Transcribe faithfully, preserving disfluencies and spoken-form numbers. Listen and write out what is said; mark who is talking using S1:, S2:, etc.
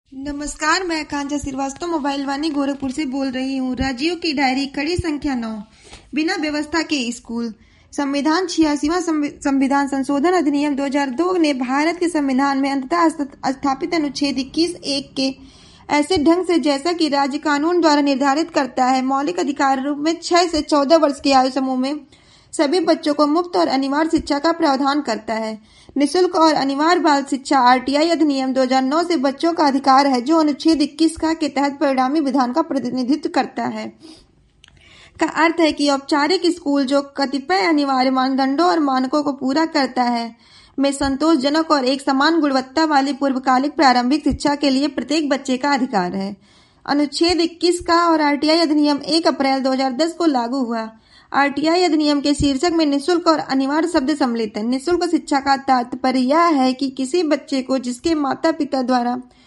S1: नमस्कार, मैं आकांक्षा श्रीवास्तव मोबाइल वाणी गोरखपुर से बोल रही हूँ। राज्यों की डायरी कड़ी संख्या नौ। बिना व्यवस्था के स्कूल। संविधान छियासीवां संविधान संशोधन अधिनियम दो हज़ार दो ने भारत के संविधान में अंततः स्थापित अनुच्छेद इक्कीस एक के ऐसे ढंग से जैसा कि राज्य कानून द्वारा निर्धारित करता है मौलिक अधिकार रूप में छह से चौदह वर्ष के आयु समूह में सभी बच्चों को मुफ्त और अनिवार्य शिक्षा का प्रावधान करता है। निःशुल्क और अनिवार्य बाल शिक्षा आरटीआई अधिनियम दो हज़ार नौ से बच्चों का अधिकार है जो अनुच्छेद इक्कीस का के तहत परिणामी विधान का प्रतिनिधित्व करता है। का अर्थ है कि औपचारिक स्कूल जो कतिपय अनिवार्य मानदंडों और मानकों को पूरा करता है में संतोषजनक और एक समान गुणवत्ता वाली पूर्वकालिक प्रारंभिक शिक्षा के लिए प्रत्येक बच्चे का अधिकार है। अनुच्छेद इक्कीस का और आरटीआई अधिनियम एक अप्रैल दो हज़ार दस को लागू हुआ। आरटीआई अधिनियम के शीर्षक में निःशुल्क और अनिवार्य शब्द सम्मिलित है। निःशुल्क शिक्षा का तात्पर्य यह है कि किसी बच्चे को जिसके माता पिता द्वारा